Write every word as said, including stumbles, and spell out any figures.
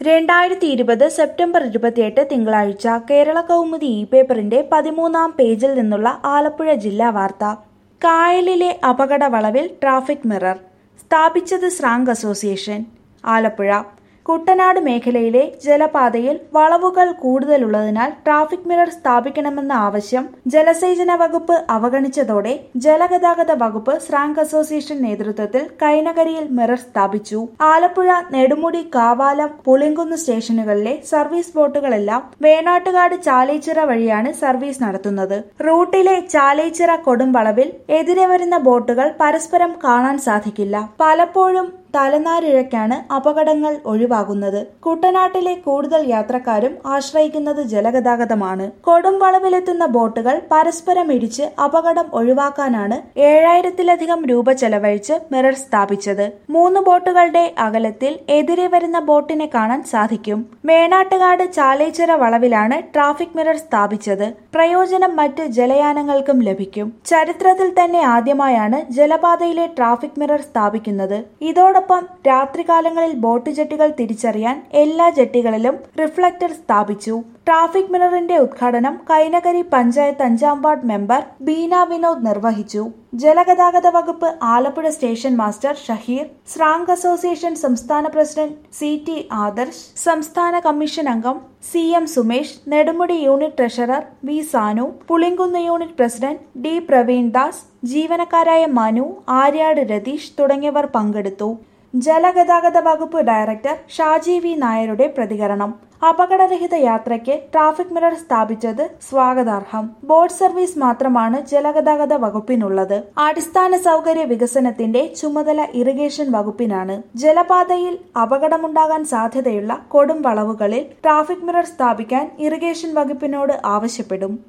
രണ്ടായിരത്തി ഇരുപത് സെപ്റ്റംബർ ഇരുപത്തിയെട്ട് തിങ്കളാഴ്ച കേരള കൗമുദി ഇ പേപ്പറിന്റെ പതിമൂന്നാം പേജിൽ നിന്നുള്ള ആലപ്പുഴ ജില്ലാ വാർത്ത. കായലിലെ അപകട വളവിൽ ട്രാഫിക് മിറർ സ്ഥാപിച്ചത് സ്രാങ്ക് അസോസിയേഷൻ. ആലപ്പുഴ കുട്ടനാട് മേഖലയിലെ ജലപാതയിൽ വളവുകൾ കൂടുതലുള്ളതിനാൽ ട്രാഫിക് മിറർ സ്ഥാപിക്കണമെന്ന ആവശ്യം ജലസേചന വകുപ്പ് അവഗണിച്ചതോടെ ജലഗതാഗത വകുപ്പ് സ്രാങ്ക് അസോസിയേഷൻ നേതൃത്വത്തിൽ കൈനകരിയിൽ മിറർ സ്ഥാപിച്ചു. ആലപ്പുഴ, നെടുമുടി, കാവാലം, പുളിങ്കുന്ന് സ്റ്റേഷനുകളിലെ സർവീസ് ബോട്ടുകളെല്ലാം വേണാട്ടുകാട് ചാലച്ചിറ വഴിയാണ് സർവീസ് നടത്തുന്നത്. റൂട്ടിലെ ചാലച്ചിറ കൊടുംവളവിൽ എതിരെ വരുന്ന ബോട്ടുകൾ പരസ്പരം കാണാൻ സാധിക്കില്ല. പലപ്പോഴും തലനാരിഴയ്ക്കാണ് അപകടങ്ങൾ ഒഴിവാകുന്നത്. കുട്ടനാട്ടിലെ കൂടുതൽ യാത്രക്കാരും ആശ്രയിക്കുന്നത് ജലഗതാഗതമാണ്. കൊടുംവളവിലെത്തുന്ന ബോട്ടുകൾ പരസ്പരം ഇടിച്ച് അപകടം ഒഴിവാക്കാനാണ് ഏഴായിരത്തിലധികം രൂപ ചെലവഴിച്ച് മിറർ സ്ഥാപിച്ചത്. മൂന്ന് ബോട്ടുകളുടെ അകലത്തിൽ എതിരെ വരുന്ന ബോട്ടിനെ കാണാൻ സാധിക്കും. വേണാട്ടുകാട് ചാലച്ചിറ വളവിലാണ് ട്രാഫിക് മിറർ സ്ഥാപിച്ചത്. പ്രയോജനം മറ്റ് ജലയാനങ്ങൾക്കും ലഭിക്കും. ചരിത്രത്തിൽ തന്നെ ആദ്യമായാണ് ജലപാതയിലെ ട്രാഫിക് മിറർ സ്ഥാപിക്കുന്നത്. ഇതോടൊപ്പം രാത്രികാലങ്ങളിൽ ബോട്ട് ജെട്ടികൾ തിരിച്ചറിയാൻ എല്ലാ ജെട്ടികളിലും റിഫ്ലക്ടർ സ്ഥാപിച്ചു. ട്രാഫിക് മിററിന്റെ ഉദ്ഘാടനം കൈനകരി പഞ്ചായത്ത് അഞ്ചാം വാർഡ് മെമ്പർ ബീന വിനോദ് നിർവഹിച്ചു. ജലഗതാഗത വകുപ്പ് ആലപ്പുഴ സ്റ്റേഷൻ മാസ്റ്റർ ഷഹീർ, സ്രാങ്ക് അസോസിയേഷൻ സംസ്ഥാന പ്രസിഡന്റ് സി ടി ആദർശ്, സംസ്ഥാന കമ്മീഷൻ അംഗം C M Sumesh, Nedumudi unit treasurer V Sanu, Pulinkunnu unit president D Praveen Das, ജീവനക്കാരായ മനു, ആര്യാട് രതീഷ് തുടങ്ങിയവർ പങ്കെടുത്തു. ജലഗതാഗത വകുപ്പ് ഡയറക്ടർ ഷാജി വി നായരുടെ പ്രതികരണം. അപകടരഹിത യാത്രയ്ക്ക് ട്രാഫിക് മിറർ സ്ഥാപിച്ചത് സ്വാഗതാർഹം. ബോട്ട് സർവീസ് മാത്രമാണ് ജലഗതാഗത വകുപ്പിനുള്ളത്. അടിസ്ഥാന സൗകര്യ വികസനത്തിന്റെ ചുമതല ഇറിഗേഷൻ വകുപ്പിനാണ്. ജലപാതയിൽ അപകടമുണ്ടാകാൻ സാധ്യതയുള്ള കൊടും വളവുകളിൽ ട്രാഫിക് മിറർ സ്ഥാപിക്കാൻ ഇറിഗേഷൻ വകുപ്പിനോട് ആവശ്യപ്പെടും.